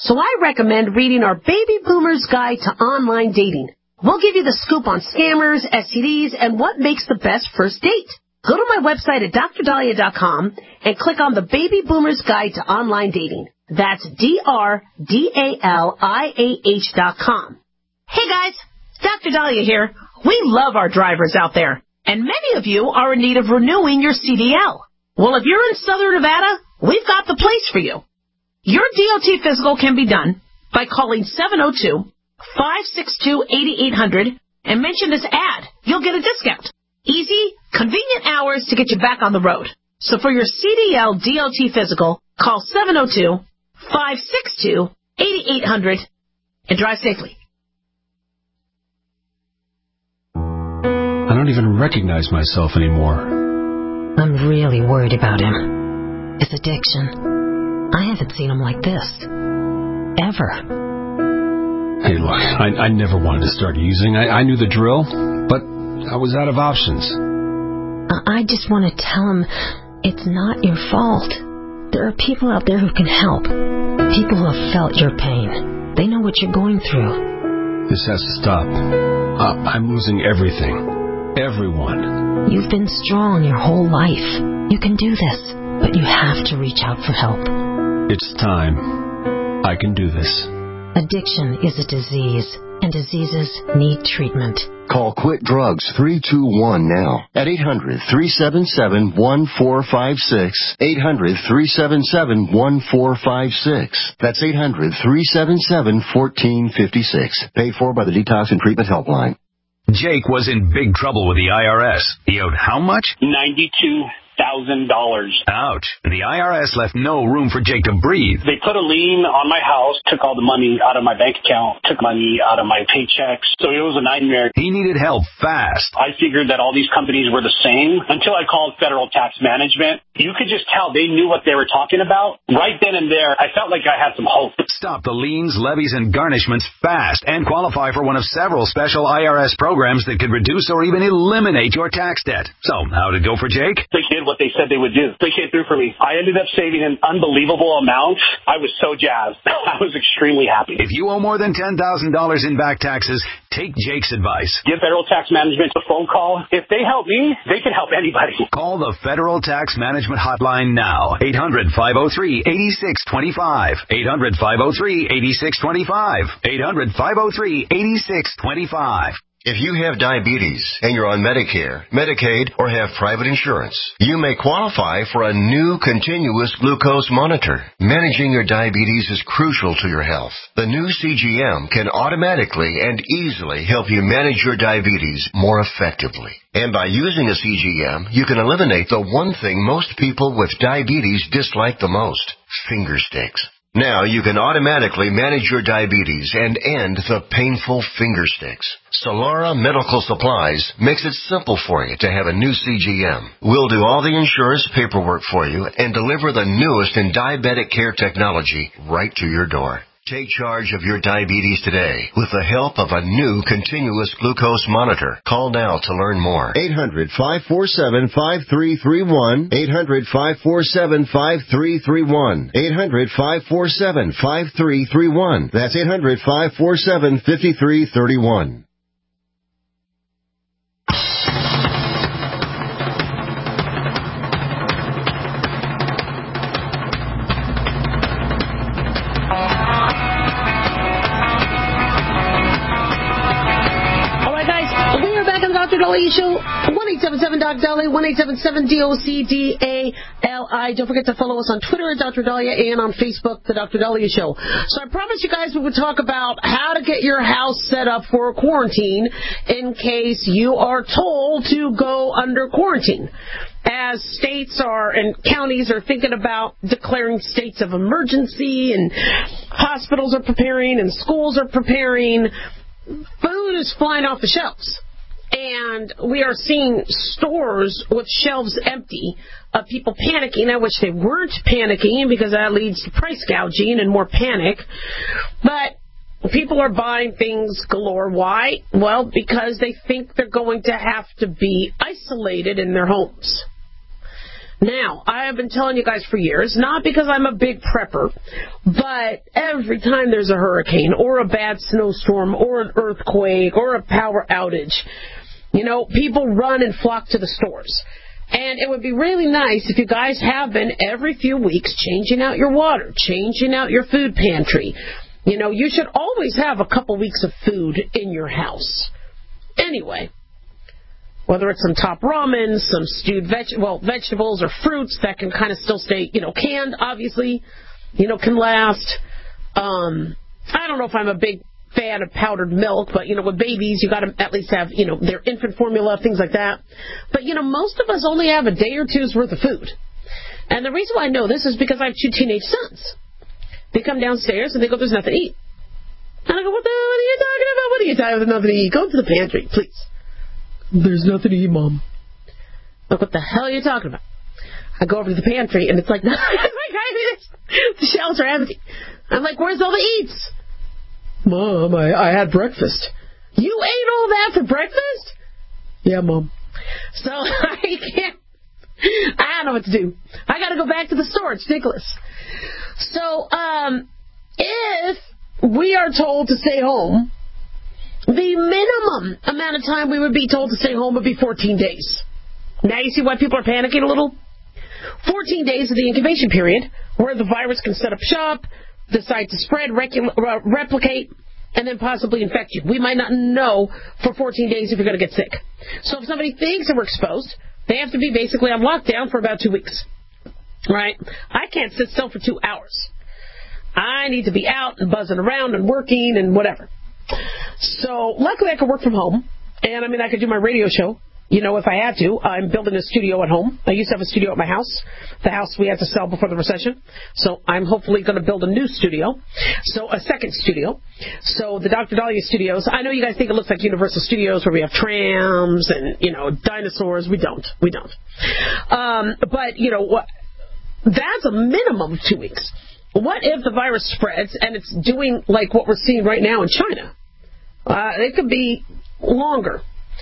So I recommend reading our Baby Boomers Guide to Online Dating. We'll give you the scoop on scammers, S T Ds, and what makes the best first date. Go to my website at D R Dahlia dot com and click on the Baby Boomers Guide to Online Dating. That's D R D A L I A H dot com. Hey guys, Doctor Dahlia here. We love our drivers out there, and many of you are in need of renewing your C D L. Well, if you're in Southern Nevada, we've got the place for you. Your D O T physical can be done by calling seven oh two, five six two, eight eight hundred and mention this ad. You'll get a discount. Easy, convenient hours to get you back on the road. So for your C D L D O T physical, call seven oh two, five six two, eight eight hundred and drive safely. I don't even recognize myself anymore. I'm really worried about him. His addiction. I haven't seen him like this. Ever. Hey, look, I, I never wanted to start using. I, I knew the drill, but I was out of options. I just want to tell him it's not your fault. There are people out there who can help. People who have felt your pain. They know what you're going through. This has to stop. Uh, I'm losing everything. Everyone. You've been strong your whole life. You can do this, but you have to reach out for help. It's time. I can do this. Addiction is a disease, and diseases need treatment. Call Quit Drugs three two one now at eight hundred, three seven seven, one four five six, eight hundred, three seven seven, one four five six. That's eight hundred, three seven seven, one four five six. Paid for by the Detox and Treatment Helpline. Jake was in big trouble with the I R S. He owed how much? ninety-two thousand dollars. Ouch. The I R S left no room for Jake to breathe. They put a lien on my house, took all the money out of my bank account, took money out of my paychecks. So it was a nightmare. He needed help fast. I figured that all these companies were the same until I called Federal Tax Management. You could just tell they knew what they were talking about. Right then and there, I felt like I had some hope. Stop the liens, levies, and garnishments fast and qualify for one of several special I R S programs that could reduce or even eliminate your tax debt. So, how'd it go for Jake? They did what they said they would do. They came through for me. I ended up saving an unbelievable amount. I was so jazzed. I was extremely happy. If you owe more than ten thousand dollars in back taxes, take Jake's advice. Give Federal Tax Management a phone call. If they help me, they can help anybody. Call the Federal Tax Management Hotline now. eight hundred, five oh three, eight six two five. eight hundred, five oh three, eight six two five. eight hundred, five oh three, eight six two five. If you have diabetes and you're on Medicare, Medicaid, or have private insurance, you may qualify for a new continuous glucose monitor. Managing your diabetes is crucial to your health. The new C G M can automatically and easily help you manage your diabetes more effectively. And by using a C G M, you can eliminate the one thing most people with diabetes dislike the most, finger sticks. Now you can automatically manage your diabetes and end the painful finger sticks. Solara Medical Supplies makes it simple for you to have a new C G M. We'll do all the insurance paperwork for you and deliver the newest in diabetic care technology right to your door. Take charge of your diabetes today with the help of a new continuous glucose monitor. Call now to learn more. eight hundred, five four seven, five three three one. eight hundred, five four seven, five three three one. eight hundred, five four seven, five three three one. That's eight hundred, five four seven, five three three one. Doctor Dahlia Show, one eight seven seven Doc Dahlia, one eight seven seven D O C D A L I. Don't forget to follow us on Twitter at Doctor Dahlia and on Facebook, The Doctor Dahlia Show. So I promised you guys we would talk about how to get your house set up for quarantine in case you are told to go under quarantine. As states are and counties are thinking about declaring states of emergency and hospitals are preparing and schools are preparing, food is flying off the shelves. And we are seeing stores with shelves empty of people panicking. I wish they weren't panicking because that leads to price gouging and more panic. But people are buying things galore. Why? Well, because they think they're going to have to be isolated in their homes. Now, I have been telling you guys for years, not because I'm a big prepper, but every time there's a hurricane or a bad snowstorm or an earthquake or a power outage, you know, people run and flock to the stores. And it would be really nice if you guys have been every few weeks changing out your water, changing out your food pantry. You know, you should always have a couple weeks of food in your house. Anyway, whether it's some top ramen, some stewed veg well, vegetables or fruits that can kind of still stay, you know, canned, obviously, you know, can last. Um, I don't know if I'm a big fan of powdered milk, but, you know, with babies, you got to at least have, you know, their infant formula, things like that. But, you know, most of us only have a day or two's worth of food. And the reason why I know this is because I have two teenage sons. They come downstairs and they go, there's nothing to eat. And I go, what the hell are you talking about? What are you talking about? Nothing to eat? Go to the pantry, please. There's nothing to eat, Mom. Look, what the hell are you talking about? I go over to the pantry and it's like, it's like the shelves are empty. I'm like, where's all the eats? Mom, I, I had breakfast. You ate all that for breakfast? Yeah, Mom. So I can't, I don't know what to do. I got to go back to the store. It's ridiculous. So, um, if we are told to stay home, the minimum amount of time we would be told to stay home would be fourteen days. Now you see why people are panicking a little? fourteen days of the incubation period, where the virus can set up shop, decide to spread, recu- uh, replicate, and then possibly infect you. We might not know for fourteen days if you're going to get sick. So if somebody thinks that we're exposed, they have to be basically on lockdown for about two weeks. Right? I can't sit still for two hours. I need to be out and buzzing around and working and whatever. So luckily I could work from home. And I mean, I could do my radio show, you know, if I had to. I'm building a studio at home. I used to have a studio at my house. The house we had to sell before the recession. So I'm hopefully going to build a new studio. So a second studio. So the Doctor Dahlia Studios. I know you guys think it looks like Universal Studios where we have trams and, you know, dinosaurs. We don't. We don't. Um, but, you know, what? That's a minimum of two weeks. What if the virus spreads and it's doing like what we're seeing right now in China? Uh, it could be longer.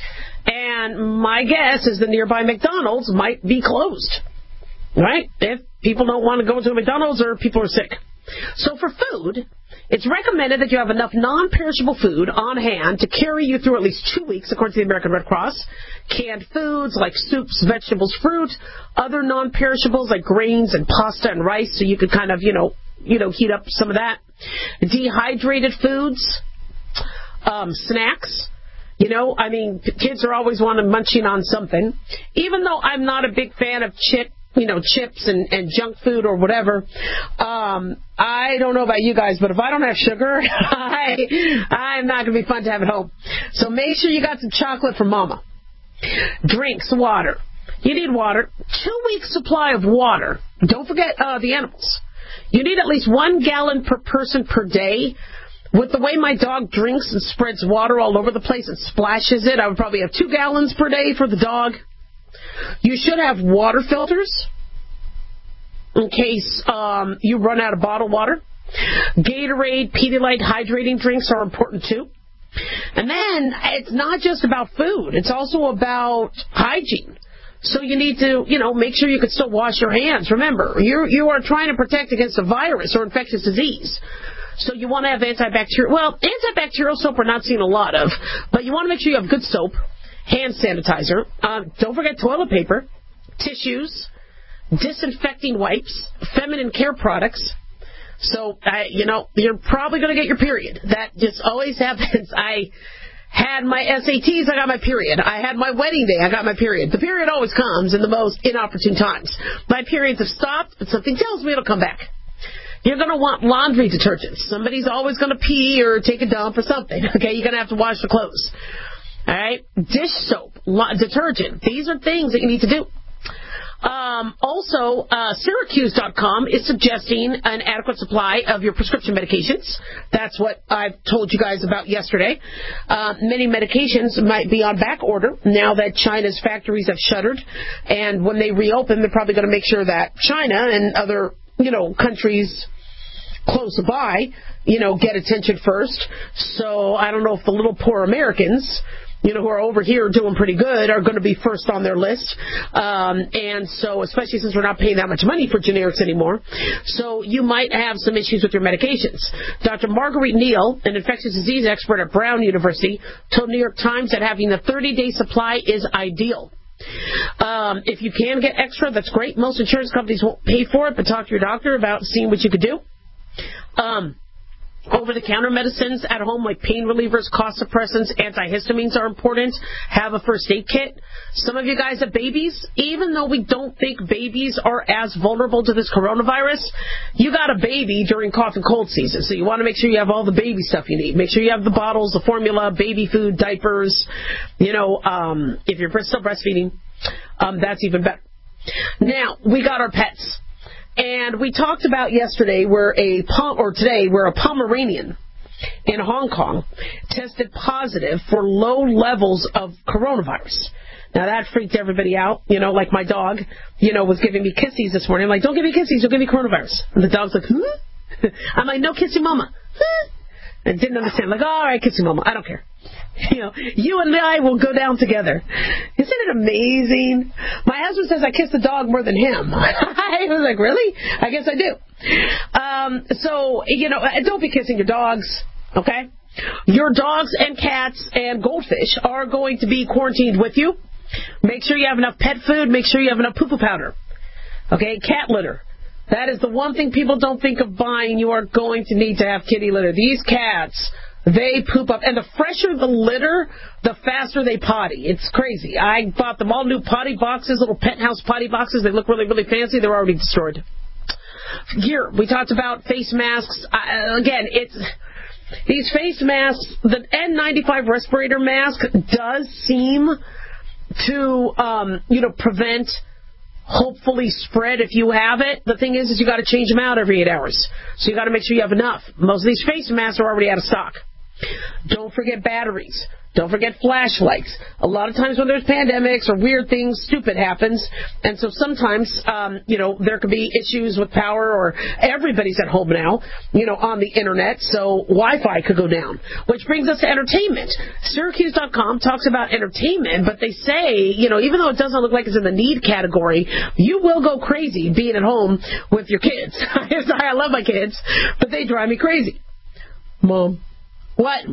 And my guess is the nearby McDonald's might be closed. Right? If people don't want to go to a McDonald's or people are sick. So for food, it's recommended that you have enough non-perishable food on hand to carry you through at least two weeks, according to the American Red Cross. Canned foods like soups, vegetables, fruit, other non-perishables like grains and pasta and rice, so you could kind of, you know, you know, heat up some of that. Dehydrated foods, um, snacks. You know, I mean, kids are always wanting munching on something. Even though I'm not a big fan of chip, you know, chips and, and junk food or whatever, um, I don't know about you guys, but if I don't have sugar, I, I'm not going to be fun to have at home. So make sure you got some chocolate for Mama. Drinks, water. You need water. Two weeks supply of water. Don't forget uh, the animals. You need at least one gallon per person per day. With the way my dog drinks and spreads water all over the place and splashes it, I would probably have two gallons per day for the dog. You should have water filters in case um, you run out of bottled water. Gatorade, Pedialyte hydrating drinks are important too. And then it's not just about food. It's also about hygiene. So you need to, you know, make sure you can still wash your hands. Remember, you you are trying to protect against a virus or infectious disease. So you want to have antibacterial. Well, antibacterial soap we're not seeing a lot of, but you want to make sure you have good soap, hand sanitizer. Uh, don't forget toilet paper, tissues, disinfecting wipes, feminine care products. So, I, you know, you're probably going to get your period. That just always happens. I had my S A Ts, I got my period. I had my wedding day, I got my period. The period always comes in the most inopportune times. My periods have stopped, but something tells me it'll come back. You're going to want laundry detergent. Somebody's always going to pee or take a dump or something. Okay, you're going to have to wash the clothes. All right, dish soap, detergent. These are things that you need to do. Um, also, uh, Syracuse dot com is suggesting an adequate supply of your prescription medications. That's what I've told you guys about yesterday. Uh, many medications might be on back order now that China's factories have shuttered. And when they reopen, they're probably going to make sure that China and other, you know, countries close by, you know, get attention first. So I don't know if the little poor Americans you know, who are over here doing pretty good are going to be first on their list. Um, and so, especially since we're not paying that much money for generics anymore. So you might have some issues with your medications. Doctor Marguerite Neal, an infectious disease expert at Brown University, told New York Times that having a thirty-day supply is ideal. Um, if you can get extra, that's great. Most insurance companies won't pay for it, but talk to your doctor about seeing what you could do. Um, Over-the-counter medicines at home, like pain relievers, cough suppressants, antihistamines are important. Have a first aid kit. Some of you guys have babies. Even though we don't think babies are as vulnerable to this coronavirus, you got a baby during cough and cold season, so you want to make sure you have all the baby stuff you need. Make sure you have the bottles, the formula, baby food, diapers. You know, um, if you're still breastfeeding, um, that's even better. Now, we got our pets. And we talked about yesterday where a or today where a Pomeranian in Hong Kong tested positive for low levels of coronavirus. Now that freaked everybody out, you know, like my dog, you know, was giving me kissies this morning. I'm like, don't give me kissies, you'll give me coronavirus. And the dog's like, huh? I'm like, no kissing mama. Huh? And didn't understand. Like, all right, kissing mama, I don't care. You know, you and I will go down together. Isn't it amazing? My husband says I kiss the dog more than him. I was like, really? I guess I do. Um, so, you know, don't be kissing your dogs, okay? Your dogs and cats and goldfish are going to be quarantined with you. Make sure you have enough pet food. Make sure you have enough poo-poo powder. Okay, cat litter. That is the one thing people don't think of buying. You are going to need to have kitty litter. These cats, they poop up. And the fresher the litter, the faster they potty. It's crazy. I bought them all new potty boxes, little penthouse potty boxes. They look really, really fancy. They're already destroyed. Here, we talked about face masks. Uh, again, it's these face masks, the N ninety-five respirator mask does seem to, um, you know, prevent hopefully spread if you have it. The thing is, is you got to change them out every eight hours. So you got to make sure you have enough. Most of these face masks are already out of stock. Don't forget batteries. Don't forget flashlights. A lot of times when there's pandemics or weird things, stupid happens. And so sometimes, um, you know, there could be issues with power, or everybody's at home now, you know, on the internet. So Wi-Fi could go down, which brings us to entertainment. Syracuse dot com talks about entertainment, but they say, you know, even though it doesn't look like it's in the need category, you will go crazy being at home with your kids. I love my kids, but they drive me crazy. Mom, what?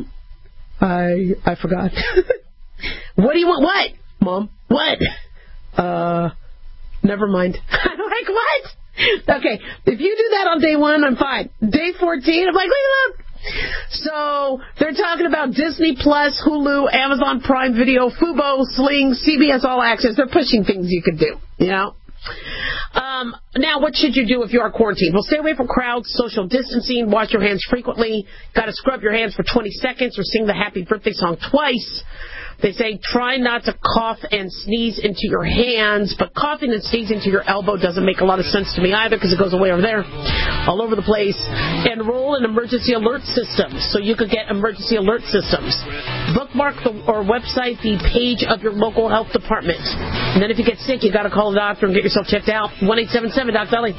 I I forgot. What do you want? What? Mom, what? Uh, never mind. I'm like, what? Okay, if you do that on day one, I'm fine. Day fourteen, I'm like, look, look. So they're talking about Disney Plus, Hulu, Amazon Prime Video, Fubo, Sling, C B S All Access. They're pushing things you could do, you know? Um, now, what should you do if you are quarantined? Well, stay away from crowds, social distancing, wash your hands frequently, got to scrub your hands for twenty seconds or sing the happy birthday song twice. They say try not to cough and sneeze into your hands, but coughing and sneezing into your elbow doesn't make a lot of sense to me either, because it goes away over there, all over the place. Enroll in emergency alert systems so you could get emergency alert systems. Bookmark the, or website the page of your local health department. And then if you get sick, you got to call the doctor and get yourself checked out. one eight seven seven Doc Dolly.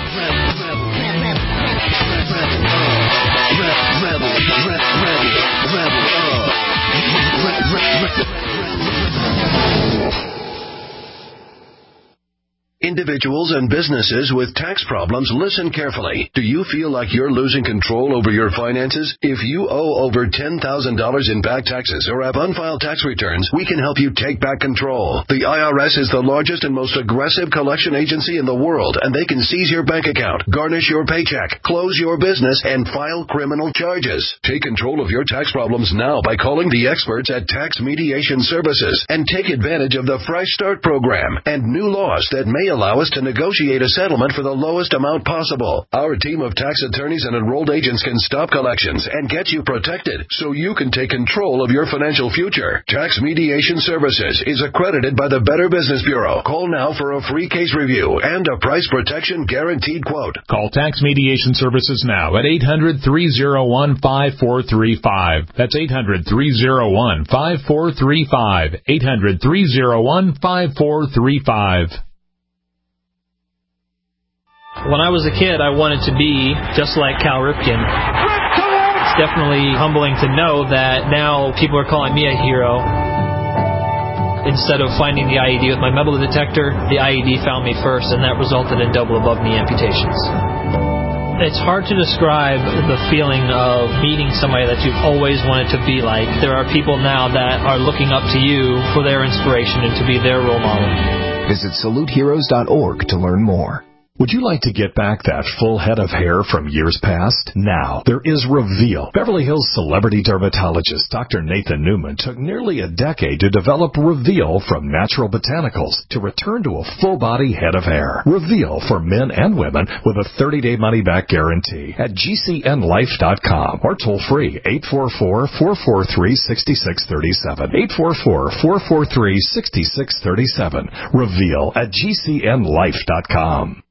Individuals and businesses with tax problems, listen carefully. Do you feel like you're losing control over your finances? If you owe over ten thousand dollars in back taxes or have unfiled tax returns, we can help you take back control. The I R S is the largest and most aggressive collection agency in the world, and they can seize your bank account, garnish your paycheck, close your business, and file criminal charges. Take control of your tax problems now by calling the experts at Tax Mediation Services and take advantage of the Fresh Start program and new laws that may allow us to negotiate a settlement for the lowest amount possible. Our team of tax attorneys and enrolled agents can stop collections and get you protected so you can take control of your financial future. Tax Mediation Services is accredited by the Better Business Bureau. Call now for a free case review and a price protection guaranteed quote. Call Tax Mediation Services now at eight hundred, three oh one, five four three five. That's eight hundred, three oh one, five four three five. eight hundred, three oh one, five four three five. When I was a kid, I wanted to be just like Cal Ripken. It's definitely humbling to know that now people are calling me a hero. instead of finding the I E D with my metal detector, the I E D found me first, and that resulted in double above knee amputations. It's hard to describe the feeling of meeting somebody that you've always wanted to be like. There are people now that are looking up to you for their inspiration and to be their role model. Visit salute heroes dot org to learn more. Would you like to get back that full head of hair from years past? Now, there is Reveal. Beverly Hills celebrity dermatologist Doctor Nathan Newman took nearly a decade to develop Reveal from natural botanicals to return to a full-body head of hair. Reveal for men and women with a thirty-day money-back guarantee at G C N life dot com or toll-free eight four four, four four three, six six three seven. eight four four, four four three, six six three seven. Reveal at G C N life dot com.